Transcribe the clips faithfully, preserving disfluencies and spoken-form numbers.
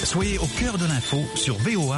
Soyez au cœur de l'info sur V O A.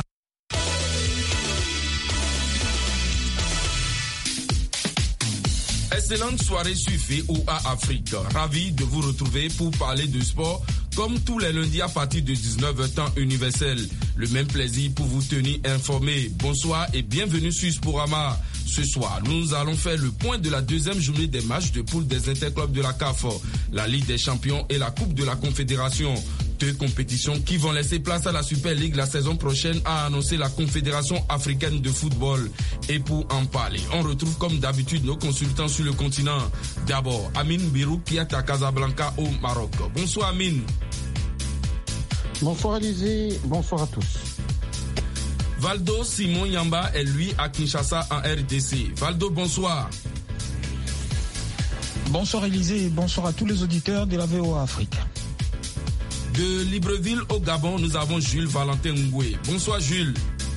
Excellente soirée sur V O A Afrique. Ravi de vous retrouver pour parler de sport comme tous les lundis à partir de dix-neuf heures temps universel. Le même plaisir pour vous tenir informés. Bonsoir et bienvenue sur Sporama. Ce soir, nous allons faire le point de la deuxième journée des matchs de poule des interclubs de la C A F, la Ligue des Champions et la Coupe de la Confédération. Deux compétitions qui vont laisser place à la Super League la saison prochaine, a annoncé la Confédération africaine de football. Et pour en parler, on retrouve comme d'habitude nos consultants sur le continent. D'abord, Amine Birou qui est à Casablanca au Maroc. Bonsoir Amine. Bonsoir Alizé, bonsoir à tous. Valdo Simon Yamba est lui à Kinshasa en R D C. Valdo, bonsoir. Bonsoir Élysée et bonsoir à tous les auditeurs de la V O A Afrique. De Libreville au Gabon, nous avons Jules Valentin Ngoué. Bonsoir Jules.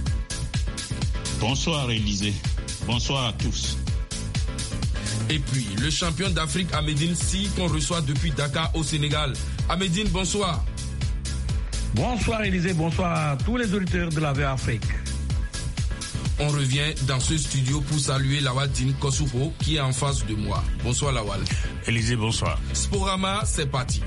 Bonsoir Élysée. Bonsoir à tous. Et puis, le champion d'Afrique Ahmedine Si qu'on reçoit depuis Dakar au Sénégal. Ahmedine, bonsoir. Bonsoir Élysée, bonsoir à tous les auditeurs de la V O A Afrique. On revient dans ce studio pour saluer Lawal Dine Kosovo qui est en face de moi. Bonsoir Lawal. Élysée, bonsoir. Sporama, c'est parti.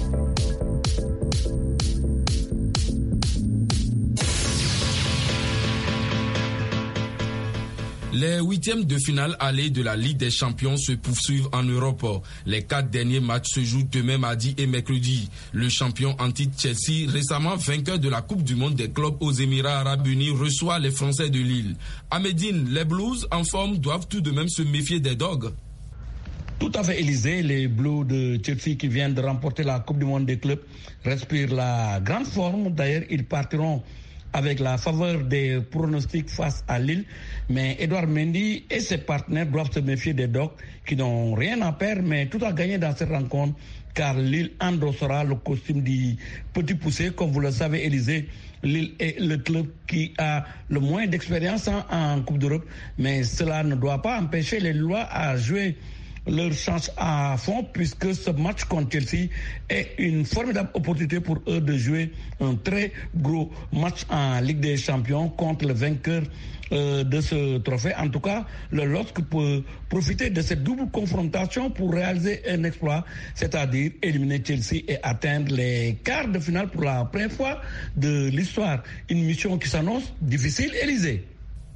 Les huitièmes de finale aller de la Ligue des Champions se poursuivent en Europe. Les quatre derniers matchs se jouent demain mardi et mercredi. Le champion en titre Chelsea, récemment vainqueur de la Coupe du Monde des clubs aux Émirats Arabes Unis, reçoit les Français de Lille. À Médine, les Blues en forme doivent tout de même se méfier des Dogs. Tout à fait, Élysée. Les Blues de Chelsea qui viennent de remporter la Coupe du Monde des clubs respirent la grande forme. D'ailleurs, ils partiront avec la faveur des pronostics face à Lille. Mais Edouard Mendy et ses partenaires doivent se méfier des Dogs qui n'ont rien à perdre, mais tout à gagner dans cette rencontre, car Lille endossera le costume du petit poussé. Comme vous le savez, Élysée, Lille est le club qui a le moins d'expérience en, en Coupe d'Europe, mais cela ne doit pas empêcher les Lillois à jouer leur chance à fond, puisque ce match contre Chelsea est une formidable opportunité pour eux de jouer un très gros match en Ligue des Champions contre le vainqueur euh, de ce trophée. En tout cas, le L O S C peut profiter de cette double confrontation pour réaliser un exploit, c'est-à-dire éliminer Chelsea et atteindre les quarts de finale pour la première fois de l'histoire. Une mission qui s'annonce difficile, Élysée.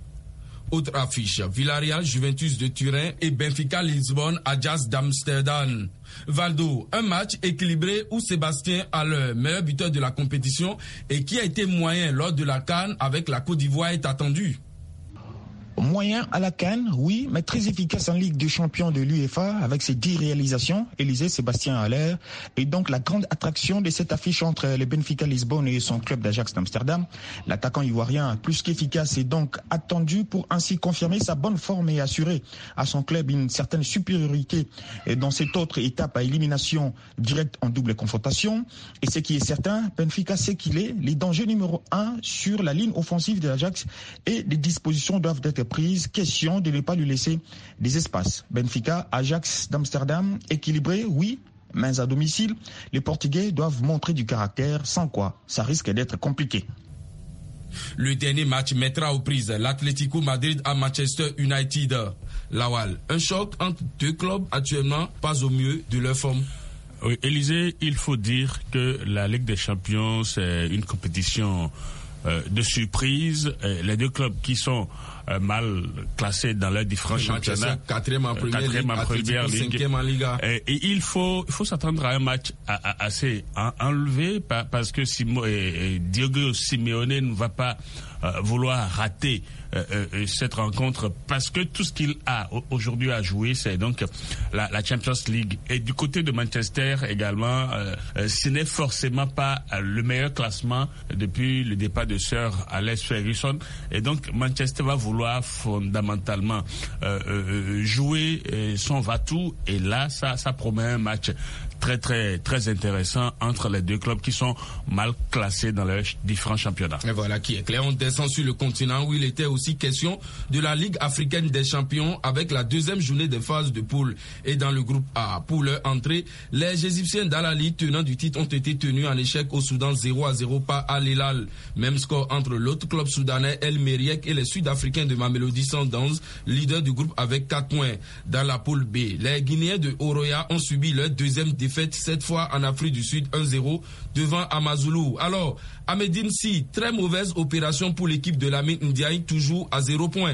Autre affiche, Villarreal, Juventus de Turin et Benfica Lisbonne, Ajax d'Amsterdam. Valdo, un match équilibré où Sébastien Haller, meilleur buteur de la compétition et qui a été moyen lors de la CAN avec la Côte d'Ivoire, est attendu. Moyen à la CAN, oui, mais très efficace en Ligue des Champions de l'UEFA avec ses dix réalisations. Élysée Sébastien Haller est donc la grande attraction de cette affiche entre le Benfica Lisbonne et son club d'Ajax d'Amsterdam. L'attaquant ivoirien, plus qu'efficace, est donc attendu pour ainsi confirmer sa bonne forme et assurer à son club une certaine supériorité dans cette autre étape à élimination directe en double confrontation. Et ce qui est certain, Benfica sait qu'il est les dangers numéro un sur la ligne offensive de l'Ajax et les dispositions doivent être prise, question de ne pas lui laisser des espaces. Benfica, Ajax d'Amsterdam, équilibré, oui, mais à domicile, les Portugais doivent montrer du caractère, sans quoi ça risque d'être compliqué. Le dernier match mettra aux prises l'Atlético Madrid à Manchester United. Lawal, un choc entre deux clubs actuellement pas au mieux de leur forme. Oui, Élysée, il faut dire que la Ligue des Champions, c'est une compétition euh, de surprise. Et les deux clubs qui sont euh, mal classés dans leurs différents championnats, quatrième en première quatrième ligue, en première ligue, cinquième en Liga. Et, et il faut, il faut s'attendre à un match à, à, assez en, enlevé parce que Simo, et, et Diego Simeone ne va pas euh, vouloir rater euh, euh, cette rencontre parce que tout ce qu'il a aujourd'hui à jouer, c'est donc la, la Champions League. Et du côté de Manchester également, euh, euh, ce n'est forcément pas euh, le meilleur classement depuis le départ de Sir Alex Ferguson. Et donc Manchester va vouloir fondamentalement euh, euh, jouer euh, son va-tout. Et là, ça, ça promet un match très très très intéressant entre les deux clubs qui sont mal classés dans leurs différents championnats. Et voilà qui est clair. On descend sur le continent où il était aussi question de la Ligue africaine des champions avec la deuxième journée des phases de poule. Et dans le groupe A, pour leur entrée, les Égyptiens d'Al-Ahly, tenants du titre, ont été tenus en échec au Soudan zéro à zéro par Al-Hilal. Même score entre l'autre club soudanais El Meriek et les Sud-Africains de Mamelodi Sundowns, leader du groupe avec quatre points. Dans la poule B, les Guinéens de Oroya ont subi leur deuxième défaite, cette fois en Afrique du Sud un zéro devant Amazulu. Alors, à Medine Si, très mauvaise opération pour l'équipe de Lamine Ndiaye, toujours à zéro point.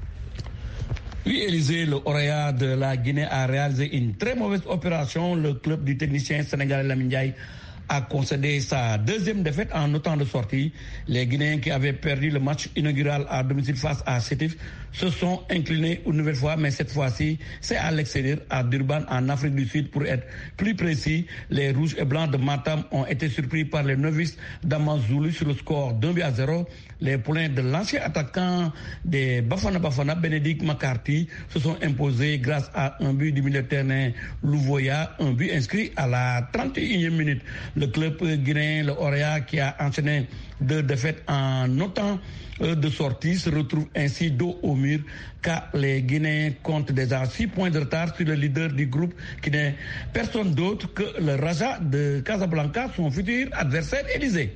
Oui, Élysée, le Oroya de la Guinée a réalisé une très mauvaise opération. Le club du technicien sénégalais Lamine Ndiaye a concédé sa deuxième défaite en autant de sorties. Les Guinéens qui avaient perdu le match inaugural à domicile face à Sétif se sont inclinés une nouvelle fois, mais cette fois-ci, c'est à l'extérieur, à Durban, en Afrique du Sud, pour être plus précis. Les Rouges et Blancs de Matam ont été surpris par les novices d'Amazulu sur le score d'un but à zéro. Les poulains de l'ancien attaquant des Bafana Bafana, Bénédicte McCarthy, se sont imposés grâce à un but du milieu de terrain Louvoya, un but inscrit à la trente et unième minute. Le club guinéen, le Oroya, qui a enchaîné deux défaites en autant de sorties, se retrouve ainsi dos au mur, car les Guinéens comptent déjà six points de retard sur le leader du groupe, qui n'est personne d'autre que le Raja de Casablanca, son futur adversaire Élysée.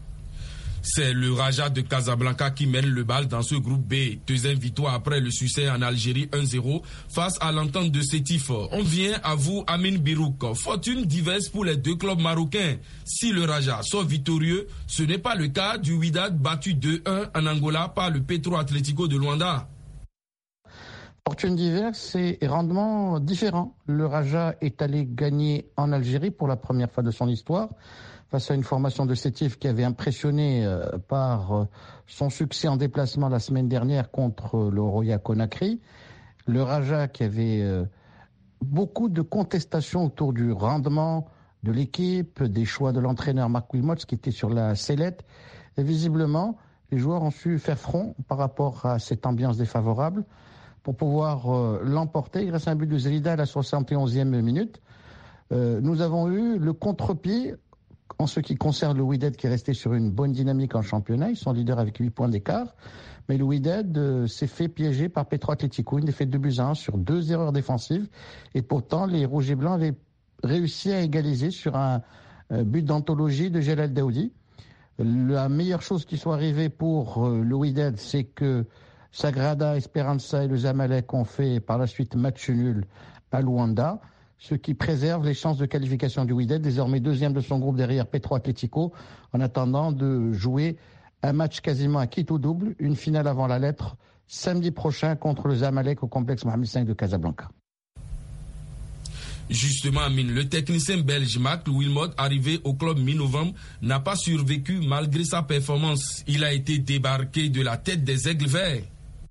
C'est le Raja de Casablanca qui mène le bal dans ce groupe B. Deuxième victoire après le succès en Algérie un zéro face à l'entente de Sétif. On vient à vous, Amin Birouk. Fortune diverse pour les deux clubs marocains. Si le Raja sort victorieux, ce n'est pas le cas du Wydad battu deux un en Angola par le Petro Atlético de Luanda. Fortune diverse et rendement différent. Le Raja est allé gagner en Algérie pour la première fois de son histoire, face à une formation de Sétif qui avait impressionné euh, par euh, son succès en déplacement la semaine dernière contre le Roya Conakry. Le Raja qui avait euh, beaucoup de contestations autour du rendement de l'équipe, des choix de l'entraîneur Marc Wilmots qui était sur la sellette. Et visiblement, les joueurs ont su faire front par rapport à cette ambiance défavorable pour pouvoir euh, l'emporter grâce à un but de Zelida à la soixante et onzième minute. Euh, nous avons eu le contre-pied en ce qui concerne le Wydad qui est resté sur une bonne dynamique en championnat. Ils sont leaders avec huit points d'écart. Mais le Wydad euh, s'est fait piéger par Petro Atlético. Une défaite de deux à un sur deux erreurs défensives. Et pourtant, les Rouges et Blancs avaient réussi à égaliser sur un euh, but d'anthologie de Jalal Daoudi. La meilleure chose qui soit arrivée pour euh, le Wydad, c'est que Sagrada, Esperança et le Zamalek ont fait par la suite match nul à Luanda, ce qui préserve les chances de qualification du Wydad, désormais deuxième de son groupe derrière Petro Atlético, en attendant de jouer un match quasiment à quitte ou double, une finale avant la lettre, samedi prochain contre le Zamalek au complexe Mohamed cinq de Casablanca. Justement, Amine, le technicien belge Marc Wilmots, arrivé au club mi-novembre, n'a pas survécu malgré sa performance. Il a été débarqué de la tête des Aigles Verts.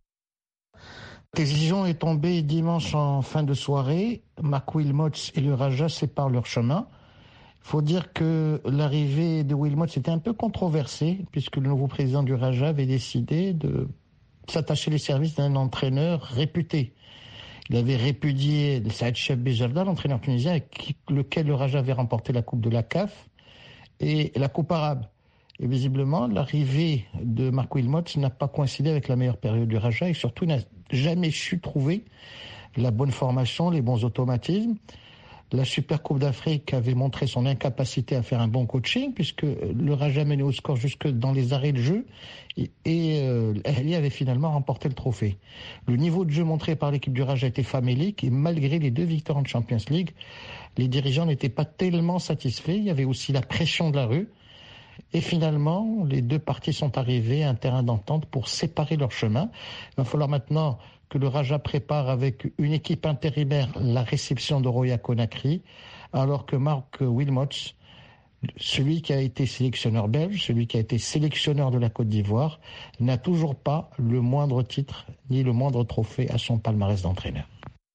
La décision est tombée dimanche en fin de soirée. Marc Wilmots et le Raja séparent leur chemin. Il faut dire que l'arrivée de Wilmots était un peu controversée, puisque le nouveau président du Raja avait décidé de s'attacher les services d'un entraîneur réputé. Il avait répudié Saad Cheb Bejarda, l'entraîneur tunisien avec lequel le Raja avait remporté la Coupe de la C A F et la Coupe arabe. Et visiblement, l'arrivée de Marc Wilmots n'a pas coïncidé avec la meilleure période du Raja et surtout n'a jamais su trouver la bonne formation, les bons automatismes. La Super Coupe d'Afrique avait montré son incapacité à faire un bon coaching puisque le Raja menait au score jusque dans les arrêts de jeu et, et euh, l'Ahli avait finalement remporté le trophée. Le niveau de jeu montré par l'équipe du Raja était famélique et malgré les deux victoires en Champions League, les dirigeants n'étaient pas tellement satisfaits. Il y avait aussi la pression de la rue. Et finalement, les deux parties sont arrivées à un terrain d'entente pour séparer leurs chemins. Il va falloir maintenant que le Raja prépare avec une équipe intérimaire la réception de Roya Conakry, alors que Marc Wilmots, celui qui a été sélectionneur belge, celui qui a été sélectionneur de la Côte d'Ivoire, n'a toujours pas le moindre titre ni le moindre trophée à son palmarès d'entraîneur.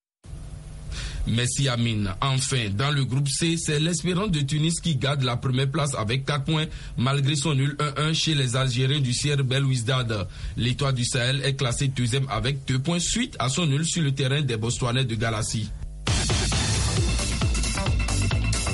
Merci Amine. Enfin, dans le groupe C, c'est l'Espérance de Tunis qui garde la première place avec quatre points malgré son nul un un chez les Algériens du Sierre Belouizdad. L'Étoile du Sahel est classée deuxième avec deux points suite à son nul sur le terrain des Botswanais de Galassi.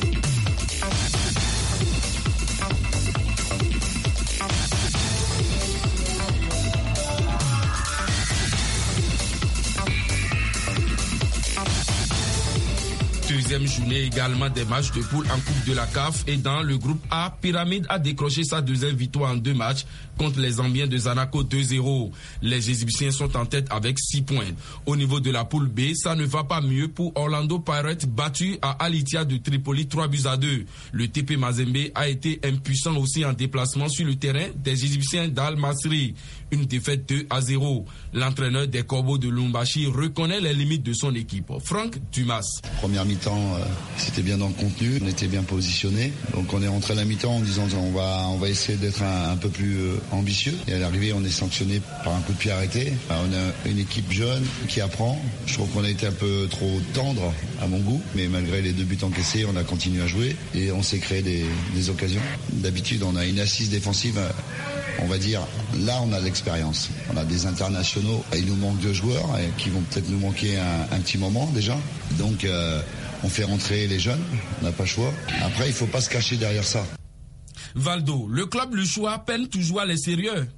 Deuxième journée également des matchs de poule en Coupe de la C A F et dans le groupe A, Pyramide a décroché sa deuxième victoire en deux matchs contre les Zambiens de Zanaco deux zéro. Les Égyptiens sont en tête avec six points. Au niveau de la poule B, ça ne va pas mieux pour Orlando Pirates battu à Alitia de Tripoli trois buts à deux. Le T P Mazembe a été impuissant aussi en déplacement sur le terrain des Égyptiens d'Al Masri. Une défaite deux à zéro. L'entraîneur des Corbeaux de Lumbashi reconnaît les limites de son équipe. Franck Dumas. Première mi-temps, euh, c'était bien dans le contenu, on était bien positionné. Donc on est rentré à la mi-temps en disant on va, on va essayer d'être un, un peu plus euh, ambitieux. Et à l'arrivée, on est sanctionné par un coup de pied arrêté. Enfin, on a une équipe jeune qui apprend. Je trouve qu'on a été un peu trop tendre à mon goût, mais malgré les deux buts encaissés, on a continué à jouer et on s'est créé des, des occasions. D'habitude, on a une assise défensive. On va dire, là on a l'expérience. On a des internationaux, il nous manque deux joueurs qui vont peut-être nous manquer un, un petit moment déjà. Donc euh, on fait rentrer les jeunes, on n'a pas le choix. Après il ne faut pas se cacher derrière ça. Valdo, le club Luchois peine toujours à les sérieux.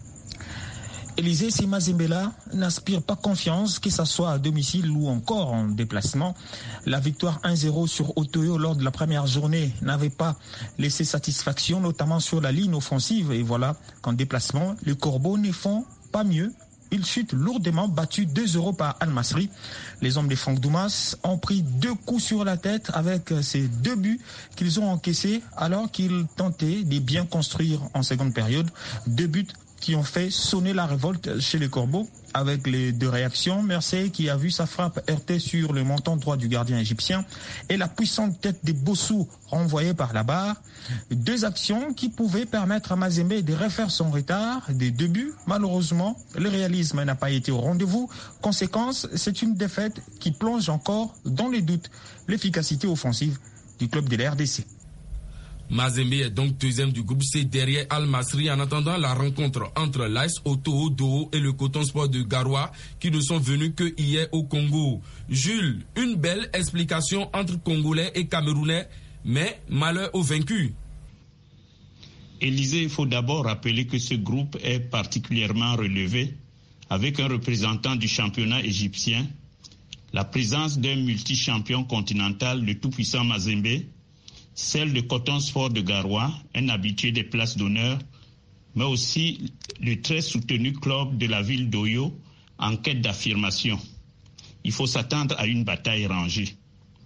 Élisée Simazembela n'aspire pas confiance, que ce soit à domicile ou encore en déplacement. La victoire un zéro sur Otoyo lors de la première journée n'avait pas laissé satisfaction, notamment sur la ligne offensive. Et voilà qu'en déplacement, les Corbeaux ne font pas mieux. Ils chutent lourdement, battus deux zéro par Al Masri. Les hommes de Franck Dumas ont pris deux coups sur la tête avec ces deux buts qu'ils ont encaissés alors qu'ils tentaient de bien construire en seconde période. Deux buts qui ont fait sonner la révolte chez les Corbeaux avec les deux réactions. Marseille qui a vu sa frappe heurter sur le menton droit du gardien égyptien et la puissante tête de Bossou renvoyée par la barre. Deux actions qui pouvaient permettre à Mazembe de refaire son retard des deux buts. Malheureusement, le réalisme n'a pas été au rendez-vous. Conséquence, c'est une défaite qui plonge encore dans les doutes l'efficacité offensive du club de la R D C. Mazembe est donc deuxième du groupe C derrière Al Masri en attendant la rencontre entre l'A S Otoho Doo et le Coton Sport de Garoua qui ne sont venus que hier au Congo. Jules, une belle explication entre Congolais et Camerounais, mais malheur aux vaincus. Élisée, il faut d'abord rappeler que ce groupe est particulièrement relevé avec un représentant du championnat égyptien, la présence d'un multi-champion continental, le tout-puissant Mazembe, celle de Coton Sport de Garoua, un habitué des places d'honneur, mais aussi le très soutenu club de la ville d'Oyo en quête d'affirmation. Il faut s'attendre à une bataille rangée.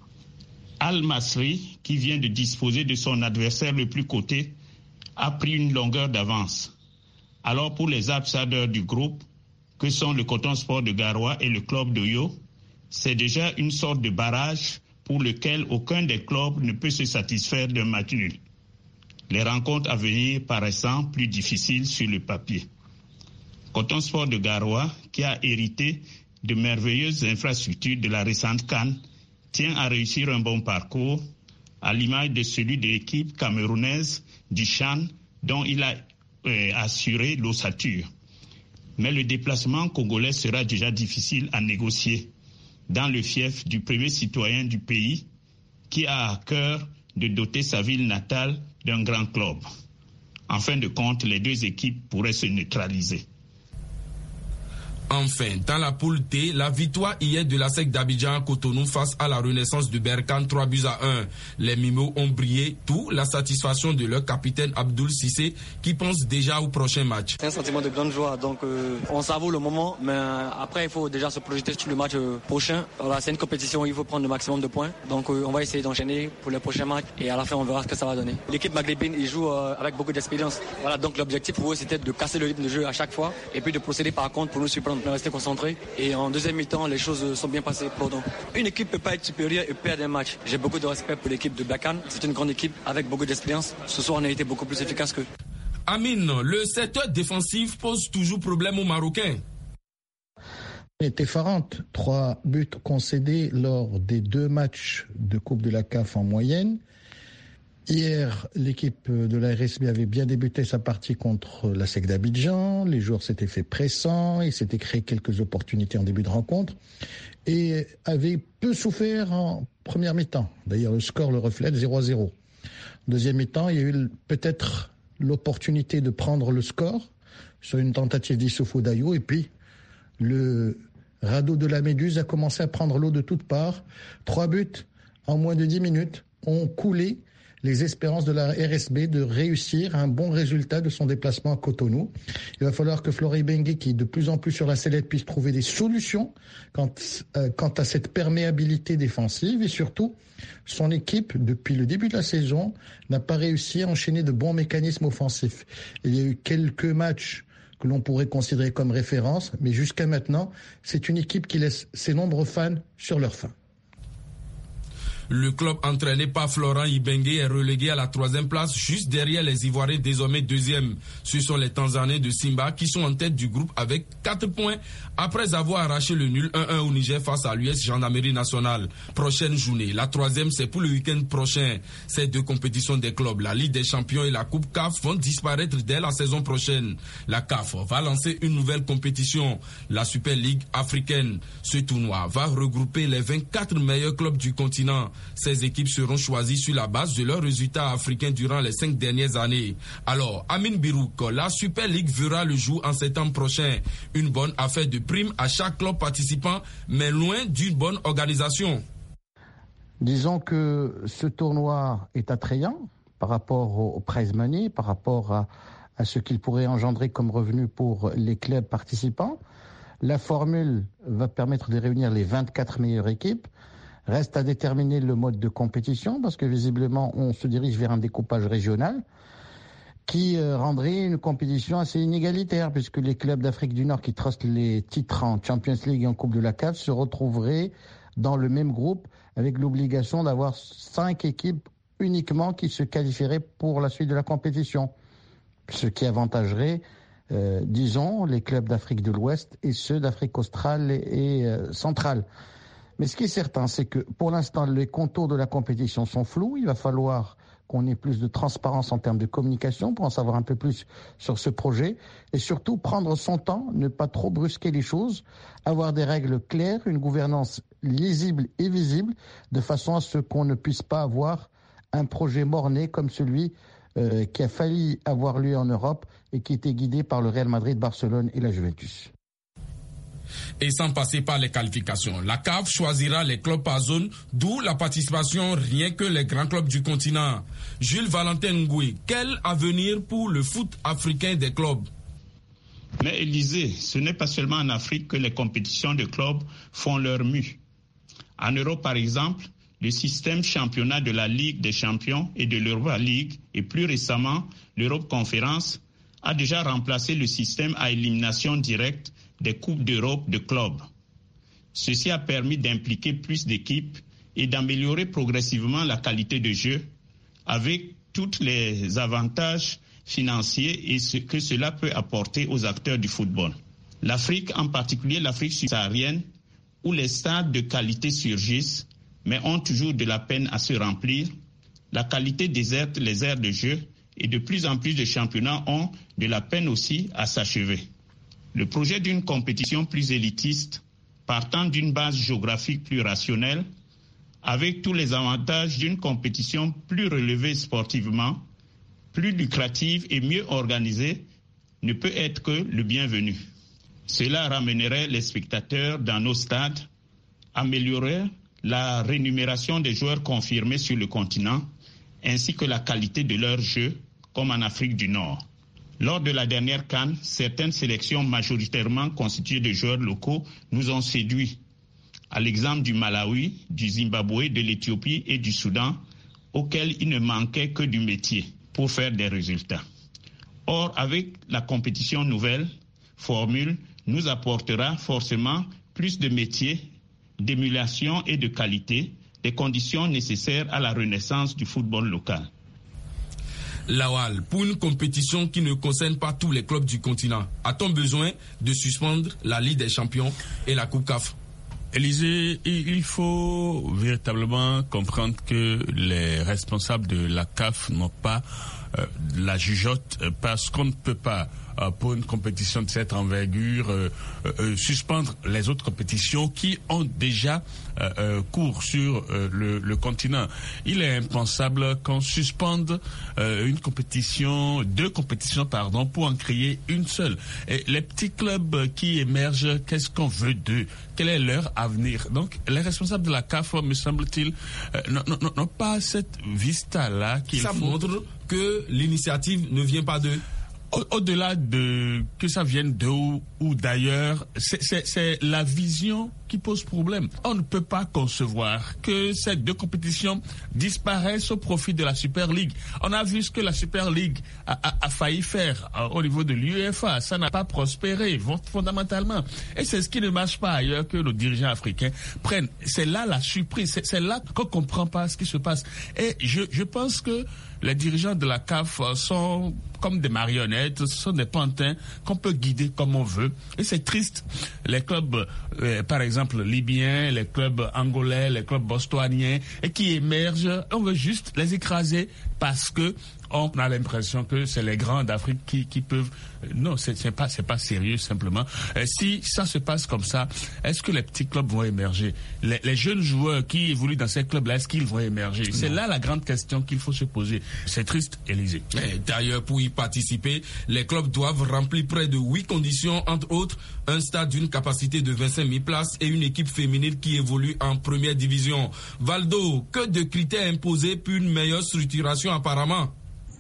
Al Masri, qui vient de disposer de son adversaire le plus coté, a pris une longueur d'avance. Alors pour les outsiders du groupe, que sont le Coton Sport de Garoua et le club d'Oyo, c'est déjà une sorte de barrage pour lequel aucun des clubs ne peut se satisfaire d'un match nul. Les rencontres à venir paraissant plus difficiles sur le papier. Coton Sport de Garoua, qui a hérité de merveilleuses infrastructures de la récente CAN, tient à réussir un bon parcours, à l'image de celui de l'équipe camerounaise du Chan, dont il a euh, assuré l'ossature. Mais le déplacement congolais sera déjà difficile à négocier dans le fief du premier citoyen du pays qui a à cœur de doter sa ville natale d'un grand club. En fin de compte, les deux équipes pourraient se neutraliser. Enfin, dans la poule T, la victoire hier de la S E C d'Abidjan à Cotonou face à la Renaissance de Berkane, trois buts à un. Les Mimos ont brillé, tout la satisfaction de leur capitaine Abdoul Cissé qui pense déjà au prochain match. C'est un sentiment de grande joie, donc euh, on savoure le moment, mais euh, après il faut déjà se projeter sur le match euh, prochain. Voilà, c'est une compétition où il faut prendre le maximum de points, donc euh, on va essayer d'enchaîner pour le prochain match et à la fin on verra ce que ça va donner. L'équipe maghrébine, ils jouent euh, avec beaucoup d'expérience. Voilà, donc l'objectif pour eux c'était de casser le rythme de jeu à chaque fois et puis de procéder par contre pour nous surprendre. Rester concentré et en deuxième mi-temps les choses sont bien passées pour nous. Une équipe peut pas être supérieure et perdre un match. J'ai beaucoup de respect pour l'équipe de Berkane. C'est une grande équipe avec beaucoup d'expérience. Ce soir on a été beaucoup plus efficace qu'eux. Amine, le secteur défensif pose toujours problème aux Marocains. Est effarante. Trois buts concédés lors des deux matchs de Coupe de la C A F en moyenne. Hier, l'équipe de la R S B avait bien débuté sa partie contre la S E C d'Abidjan. Les joueurs s'étaient fait pressants, ils s'étaient créé quelques opportunités en début de rencontre et avaient peu souffert en première mi-temps. D'ailleurs, le score le reflète, zéro à zéro. Deuxième mi-temps, il y a eu peut-être l'opportunité de prendre le score sur une tentative d'Issoufou Dayou et puis le radeau de la Méduse a commencé à prendre l'eau de toutes parts. Trois buts en moins de dix minutes, ont coulé les espérances de la R S B de réussir un bon résultat de son déplacement à Cotonou. Il va falloir que Florent Ibenge, qui est de plus en plus sur la sellette, puisse trouver des solutions quant, euh, quant à cette perméabilité défensive. Et surtout, son équipe, depuis le début de la saison, n'a pas réussi à enchaîner de bons mécanismes offensifs. Il y a eu quelques matchs que l'on pourrait considérer comme référence, mais jusqu'à maintenant, c'est une équipe qui laisse ses nombreux fans sur leur faim. Le club entraîné par Florent Ibenge est relégué à la troisième place, juste derrière les Ivoiriens désormais deuxième. Ce sont les Tanzaniens de Simba qui sont en tête du groupe avec quatre points après avoir arraché le nul un un au Niger face à l'U S Gendarmerie nationale. Prochaine journée, la troisième c'est pour le week-end prochain. Ces deux compétitions des clubs, la Ligue des Champions et la Coupe C A F, vont disparaître dès la saison prochaine. La C A F va lancer une nouvelle compétition, la Super Ligue africaine. Ce tournoi va regrouper les vingt-quatre meilleurs clubs du continent. Ces équipes seront choisies sur la base de leurs résultats africains durant les cinq dernières années. Alors, Amine Birouk, la Super League verra le jour en septembre prochain. Une bonne affaire de primes à chaque club participant, mais loin d'une bonne organisation. Disons que ce tournoi est attrayant par rapport au prize money, par rapport à, à ce qu'il pourrait engendrer comme revenu pour les clubs participants. La formule va permettre de réunir les vingt-quatre meilleures équipes. Reste à déterminer le mode de compétition parce que visiblement on se dirige vers un découpage régional qui rendrait une compétition assez inégalitaire puisque les clubs d'Afrique du Nord qui trustent les titres en Champions League et en Coupe de la C A F se retrouveraient dans le même groupe avec l'obligation d'avoir cinq équipes uniquement qui se qualifieraient pour la suite de la compétition. Ce qui avantagerait, euh, disons, les clubs d'Afrique de l'Ouest et ceux d'Afrique australe et, et euh, centrale. Mais ce qui est certain, c'est que pour l'instant, les contours de la compétition sont flous. Il va falloir qu'on ait plus de transparence en termes de communication pour en savoir un peu plus sur ce projet. Et surtout, prendre son temps, ne pas trop brusquer les choses, avoir des règles claires, une gouvernance lisible et visible, de façon à ce qu'on ne puisse pas avoir un projet mort-né comme celui euh, qui a failli avoir lieu en Europe et qui était guidé par le Real Madrid, Barcelone et la Juventus. Et sans passer par les qualifications, la C A F choisira les clubs par zone, d'où la participation rien que les grands clubs du continent. Jules Valentin Ngoué, quel avenir pour le foot africain des clubs? Mais Élisée, ce n'est pas seulement en Afrique que les compétitions de clubs font leur mue. En Europe, par exemple, le système championnat de la Ligue des champions et de l'Europa League et plus récemment l'Europe Conférence a déjà remplacé le système à élimination directe des Coupes d'Europe de clubs. Ceci a permis d'impliquer plus d'équipes et d'améliorer progressivement la qualité de jeu avec tous les avantages financiers et ce que cela peut apporter aux acteurs du football. L'Afrique, en particulier l'Afrique subsaharienne, où les stades de qualité surgissent, mais ont toujours de la peine à se remplir, la qualité déserte les aires de jeu et de plus en plus de championnats ont de la peine aussi à s'achever. Le projet d'une compétition plus élitiste, partant d'une base géographique plus rationnelle, avec tous les avantages d'une compétition plus relevée sportivement, plus lucrative et mieux organisée, ne peut être que le bienvenu. Cela ramènerait les spectateurs dans nos stades, améliorerait la rémunération des joueurs confirmés sur le continent, ainsi que la qualité de leur jeu, comme en Afrique du Nord. Lors de la dernière CAN, certaines sélections majoritairement constituées de joueurs locaux nous ont séduits, à l'exemple du Malawi, du Zimbabwe, de l'Éthiopie et du Soudan, auxquels il ne manquait que du métier pour faire des résultats. Or, avec la compétition nouvelle, formule nous apportera forcément plus de métiers, d'émulation et de qualité, des conditions nécessaires à la renaissance du football local. Lawal, pour une compétition qui ne concerne pas tous les clubs du continent, a-t-on besoin de suspendre la Ligue des champions et la Coupe C A F? Élisée, il faut véritablement comprendre que les responsables de la C A F n'ont pas euh, la jugeote euh, parce qu'on ne peut pas euh, pour une compétition de cette envergure euh, euh, suspendre les autres compétitions qui ont déjà euh, euh, cours sur euh, le, le continent. Il est impensable qu'on suspende euh, une compétition, deux compétitions pardon, pour en créer une seule. Et les petits clubs qui émergent, qu'est-ce qu'on veut d'eux? Quel est leur avenir? Donc les responsables de la C A F, me semble-t-il, euh, n'ont pas cette vista-là qu'il Ça faut... montre que l'initiative ne vient pas d'eux. Au-delà de que ça vienne d'eux ou, ou d'ailleurs, c'est, c'est, c'est la vision qui pose problème. On ne peut pas concevoir que ces deux compétitions disparaissent au profit de la Super League. On a vu ce que la Super League a, a, a failli faire euh, au niveau de l'UEFA. Ça n'a pas prospéré fondamentalement. Et c'est ce qui ne marche pas ailleurs que nos dirigeants africains prennent. C'est là la surprise. C'est, c'est là qu'on ne comprend pas ce qui se passe. Et je, je pense que les dirigeants de la C A F sont comme des marionnettes, ce sont des pantins qu'on peut guider comme on veut. Et c'est triste. Les clubs, euh, par exemple, libyens, les clubs angolais, les clubs bostoniens, et qui émergent, on veut juste les écraser parce que on a l'impression que c'est les grands d'Afrique qui, qui peuvent... Non, c'est, c'est pas, c'est pas sérieux, simplement. Euh, si ça se passe comme ça, est-ce que les petits clubs vont émerger? Les, les jeunes joueurs qui évoluent dans ces clubs-là, est-ce qu'ils vont émerger? Non. C'est là la grande question qu'il faut se poser. C'est triste, Élysée. Et d'ailleurs, pour y participer, les clubs doivent remplir près de huit conditions, entre autres, un stade d'une capacité de vingt-cinq mille places et une équipe féminine qui évolue en première division. Valdo, que de critères imposés pour une meilleure structuration apparemment?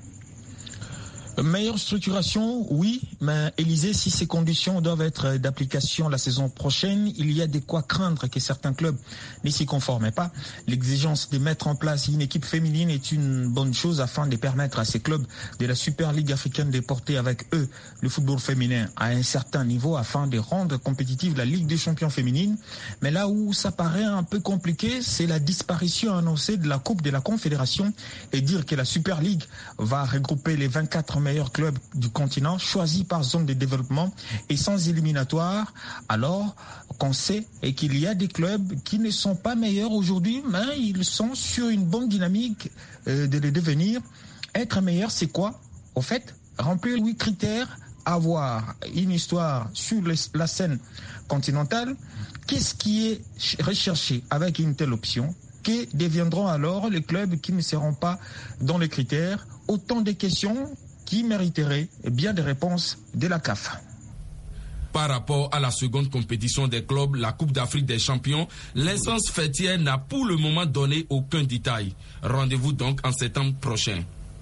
Meilleure structuration, oui, mais Élysée, si ces conditions doivent être d'application la saison prochaine, il y a de quoi craindre que certains clubs ne s'y conforment pas. L'exigence de mettre en place une équipe féminine est une bonne chose afin de permettre à ces clubs de la Super Ligue africaine de porter avec eux le football féminin à un certain niveau afin de rendre compétitive la Ligue des champions féminine. Mais là où ça paraît un peu compliqué, c'est la disparition annoncée de la Coupe de la Confédération et dire que la Super League va regrouper les vingt-quatre meilleurs clubs du continent choisis par zone de développement et sans éliminatoire, alors qu'on sait et qu'il y a des clubs qui ne sont pas meilleurs aujourd'hui, mais ils sont sur une bonne dynamique euh, de le devenir. Être meilleur, c'est quoi? Au fait, remplir huit critères, avoir une histoire sur le, la scène continentale. Qu'est-ce qui est recherché avec une telle option? Que deviendront alors les clubs qui ne seront pas dans les critères? Autant de questions qui mériterait bien des réponses de la C A F. Par rapport à la seconde compétition des clubs, la Coupe d'Afrique des champions, l'instance fêtière n'a pour le moment donné aucun détail. Rendez-vous donc en septembre prochain.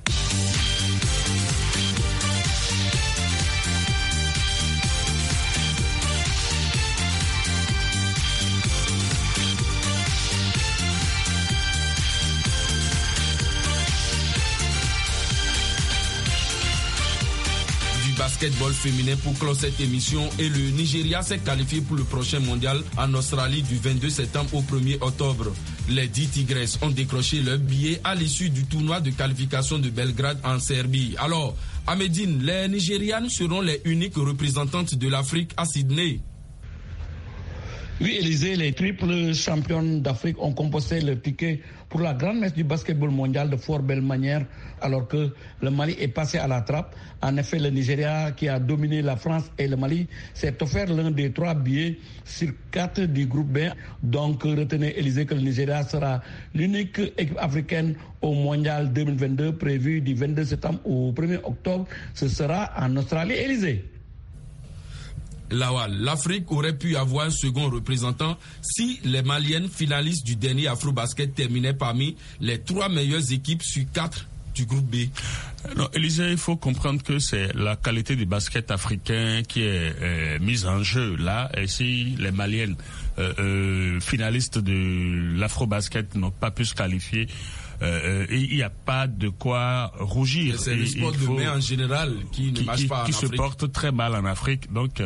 Basketball féminin pour clore cette émission et le Nigeria s'est qualifié pour le prochain mondial en Australie du vingt-deux septembre au premier octobre. Les dix Tigresses ont décroché leur billet à l'issue du tournoi de qualification de Belgrade en Serbie. Alors, à Médine, les Nigérianes seront les uniques représentantes de l'Afrique à Sydney. Oui, Élysée, les triples championnes d'Afrique ont composté le ticket pour la grande messe du basketball mondial de fort belle manière, alors que le Mali est passé à la trappe. En effet, le Nigeria, qui a dominé la France et le Mali, s'est offert l'un des trois billets sur quatre du groupe B. Donc, retenez, Élysée, que le Nigeria sera l'unique équipe africaine au mondial deux mille vingt-deux, prévu du vingt-deux septembre au premier octobre. Ce sera en Australie. Élysée. Lawal, l'Afrique aurait pu avoir un second représentant si les Maliennes finalistes du dernier Afrobasket terminaient parmi les trois meilleures équipes sur quatre du groupe B. Non, Élysée, il faut comprendre que c'est la qualité du basket africain qui est euh, mise en jeu là. Et si les Maliennes euh, euh, finalistes de l'Afrobasket n'ont pas pu se qualifier, Euh, il n'y a pas de quoi rougir. Et c'est le sport de main en général qui ne qui, marche qui, pas en qui Afrique. se porte très mal en Afrique. Donc,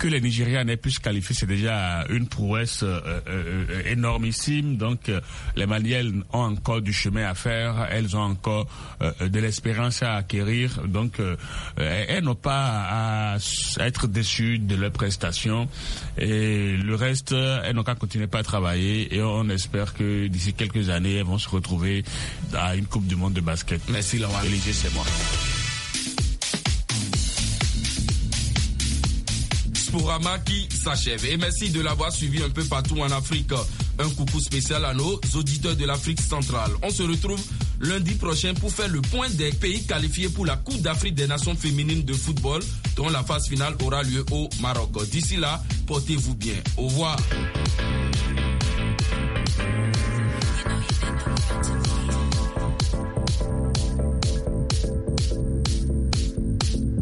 que les Nigérians aient pu se qualifier, c'est déjà une prouesse euh, euh, énormissime. Donc euh, les Maliennes ont encore du chemin à faire, elles ont encore euh, de l'espérance à acquérir. Donc euh, elles n'ont pas à, à être déçues de leurs prestations. Et le reste, elles n'ont qu'à continuer à travailler. Et on espère que d'ici quelques années, elles vont se retrouver à une Coupe du Monde de basket. Merci Lawan. Élisée, c'est moi. Sporama qui s'achève. Et merci de l'avoir suivi un peu partout en Afrique. Un coucou spécial à nos auditeurs de l'Afrique centrale. On se retrouve lundi prochain pour faire le point des pays qualifiés pour la Coupe d'Afrique des Nations féminines de football, dont la phase finale aura lieu au Maroc. D'ici là, portez-vous bien. Au revoir.